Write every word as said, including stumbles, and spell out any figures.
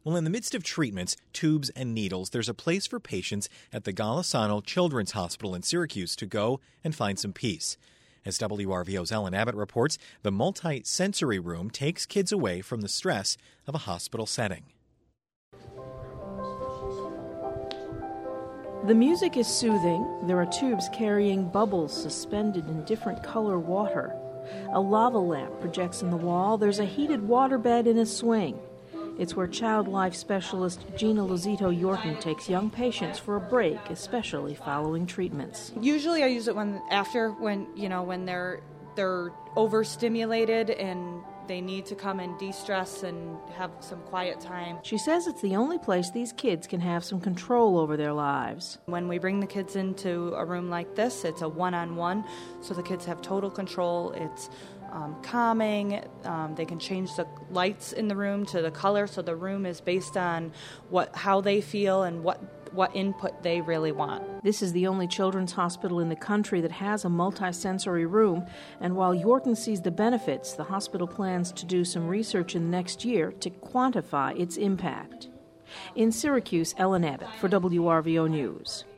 Well, in the midst of treatments, tubes, and needles, there's a place for patients at the Golisano Children's Hospital in Syracuse to go and find some peace. As W R V O's Ellen Abbott reports, the multi-sensory room takes kids away from the stress of a hospital setting. The music is soothing. There are tubes carrying bubbles suspended in different color water. A lava lamp projects in the wall. There's a heated waterbed in a swing. It's where child life specialist Gina Lozito Yorton takes young patients for a break, especially following treatments. Usually I use it when after when you know when they're they're overstimulated and they need to come and de-stress and have some quiet time. She says it's the only place these kids can have some control over their lives. When we bring the kids into a room like this, it's a one-on-one, so the kids have total control. It's um, calming. Um, they can change the lights in the room to the color, so the room is based on what how they feel and what what input they really want. This is the only children's hospital in the country that has a multi-sensory room, and while Yorton sees the benefits, the hospital plans to do some research in the next year to quantify its impact. In Syracuse, Ellen Abbott for W R V O News.